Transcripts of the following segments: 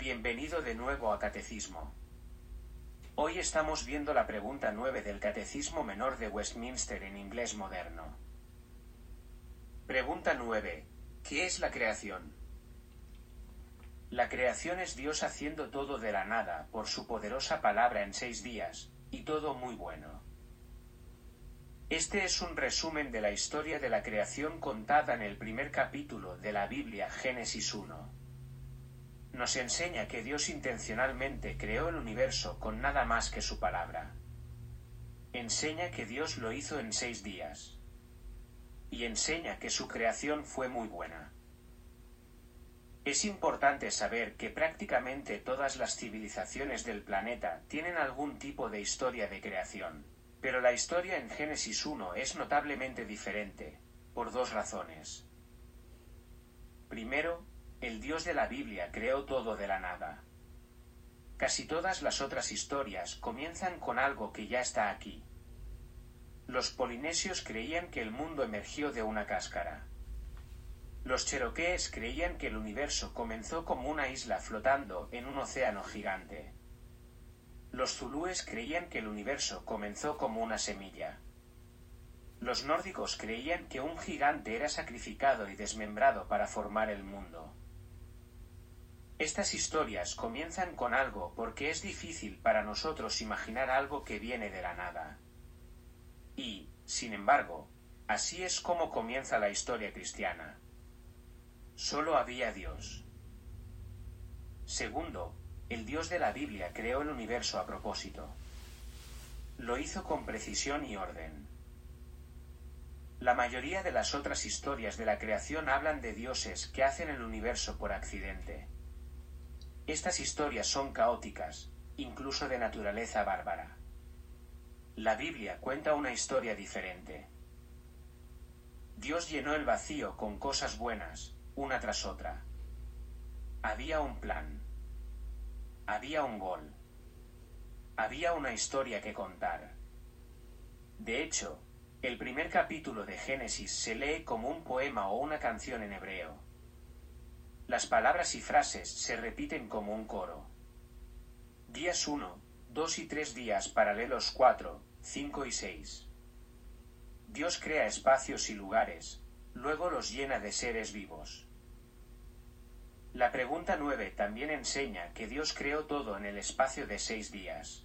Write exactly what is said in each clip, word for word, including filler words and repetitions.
Bienvenido de nuevo a Catecismo. Hoy estamos viendo la pregunta nueve del Catecismo Menor de Westminster en inglés moderno. Pregunta nueve. ¿Qué es la creación? La creación es Dios haciendo todo de la nada por su poderosa palabra en seis días, y todo muy bueno. Este es un resumen de la historia de la creación contada en el primer capítulo de la Biblia, Génesis uno. Nos enseña que Dios intencionalmente creó el universo con nada más que su palabra. Enseña que Dios lo hizo en seis días. Y enseña que su creación fue muy buena. Es importante saber que prácticamente todas las civilizaciones del planeta tienen algún tipo de historia de creación, pero la historia en Génesis uno es notablemente diferente, por dos razones. Primero, el Dios de la Biblia creó todo de la nada. Casi todas las otras historias comienzan con algo que ya está aquí. Los polinesios creían que el mundo emergió de una cáscara. Los cherokees creían que el universo comenzó como una isla flotando en un océano gigante. Los zulúes creían que el universo comenzó como una semilla. Los nórdicos creían que un gigante era sacrificado y desmembrado para formar el mundo. Estas historias comienzan con algo porque es difícil para nosotros imaginar algo que viene de la nada. Y, sin embargo, así es como comienza la historia cristiana. Solo había Dios. Segundo, el Dios de la Biblia creó el universo a propósito. Lo hizo con precisión y orden. La mayoría de las otras historias de la creación hablan de dioses que hacen el universo por accidente. Estas historias son caóticas, incluso de naturaleza bárbara. La Biblia cuenta una historia diferente. Dios llenó el vacío con cosas buenas, una tras otra. Había un plan. Había un gol. Había una historia que contar. De hecho, el primer capítulo de Génesis se lee como un poema o una canción en hebreo. Las palabras y frases se repiten como un coro. Días uno, dos y tres días paralelos cuatro, cinco y seis. Dios crea espacios y lugares, luego los llena de seres vivos. La pregunta nueve también enseña que Dios creó todo en el espacio de seis días.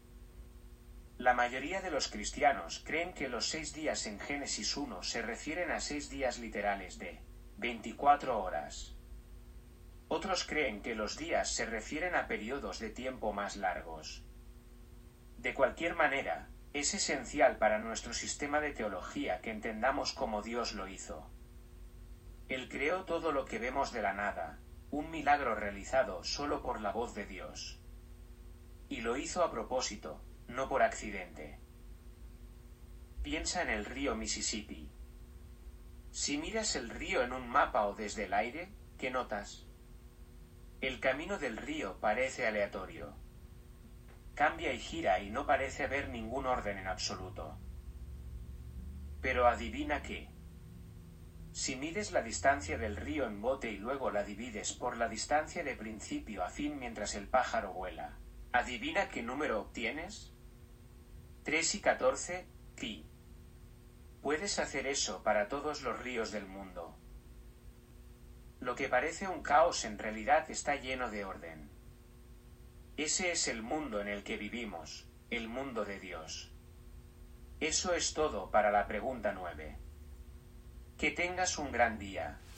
La mayoría de los cristianos creen que los seis días en Génesis uno se refieren a seis días literales de veinticuatro horas. Otros creen que los días se refieren a periodos de tiempo más largos. De cualquier manera, es esencial para nuestro sistema de teología que entendamos cómo Dios lo hizo. Él creó todo lo que vemos de la nada, un milagro realizado solo por la voz de Dios. Y lo hizo a propósito, no por accidente. Piensa en el río Mississippi. Si miras el río en un mapa o desde el aire, ¿qué notas? El camino del río parece aleatorio. Cambia y gira y no parece haber ningún orden en absoluto. Pero adivina qué. Si mides la distancia del río en bote y luego la divides por la distancia de principio a fin mientras el pájaro vuela, ¿adivina qué número obtienes? tres y catorce, pi. Puedes hacer eso para todos los ríos del mundo. Lo que parece un caos en realidad está lleno de orden. Ese es el mundo en el que vivimos, el mundo de Dios. Eso es todo para la pregunta nueve. Que tengas un gran día.